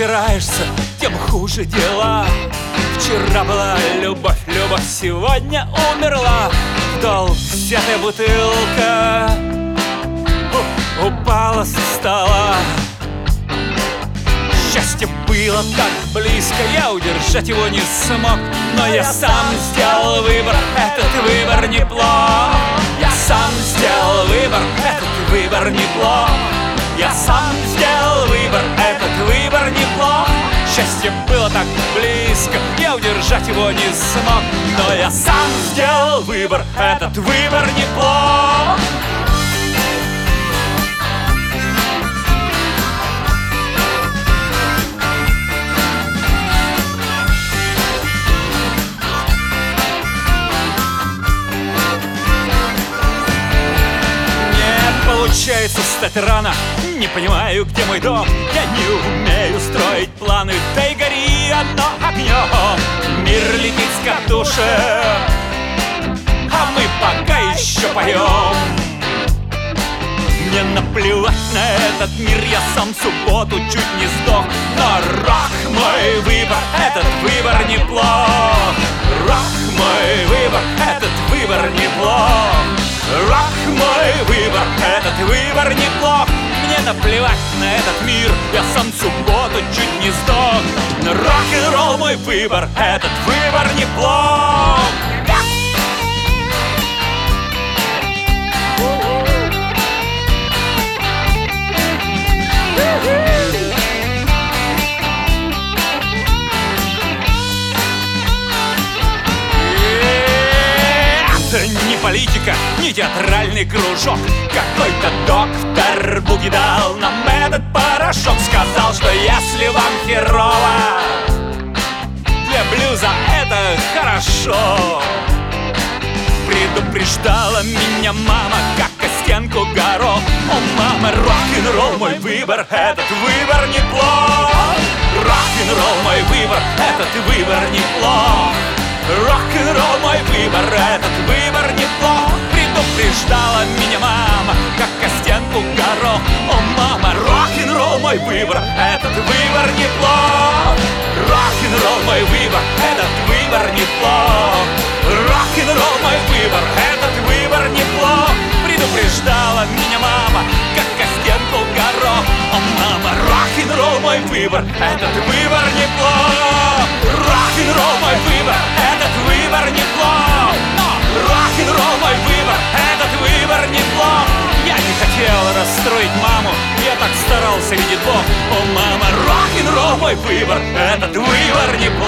упираешься, тем хуже дела. Вчера была любовь, любовь сегодня умерла. В долг взятая бутылка упала со стола. Счастье было так близко, я удержать его не смог. Но я сам сделал выбор, этот выбор неплох. Я сам сделал выбор, этот выбор неплох. Я сам сделал выбор, этот выбор неплох. Счастье было так близко, я удержать его не смог. Но я сам сделал выбор, этот выбор неплох. Получается встать рано, не понимаю, где мой дом. Я не умею строить планы, да и гори оно огнем. Мир летит с катушек, а мы пока еще поем. Мне наплевать на этот мир, я сам в субботу чуть не сдох. Но рок мой выбор, этот выбор неплох. Рок мой выбор, этот выбор неплох. Рок мой выбор, этот выбор неплох. Мне наплевать на этот мир, я сам в субботу чуть не сдох. Но рок-н-ролл мой выбор, этот выбор неплох. Это не политика, не театральный кружок. Какой-то доктор Буги дал нам этот порошок. Сказал, что если вам херово, для блюза это хорошо. Предупреждала меня мама, как о стенку горох. О, мама, рок-н-ролл мой выбор, этот выбор неплох. Рок-н-ролл мой выбор, этот выбор неплох. Рок-н-ролл мой выбор, этот выбор неплох. Предупреждала меня мама, как о стенку горох. О, мама, рок-н-ролл мой выбор, этот выбор неплох. Рок-н-ролл мой выбор, этот выбор неплох. Рок-н-ролл мой выбор, этот выбор неплох. Предупреждала меня мама, как о стенку горох. О, мама, рок-н-ролл мой выбор, этот выбор неплох. Рок-н-ролл мой выбор, этот выбор неплох. Но рок-н-ролл мой выбор, этот выбор неплох. Я не хотел расстроить маму, я так старался, видит Бог. О, мама, рок-н-ролл мой выбор, этот выбор неплох.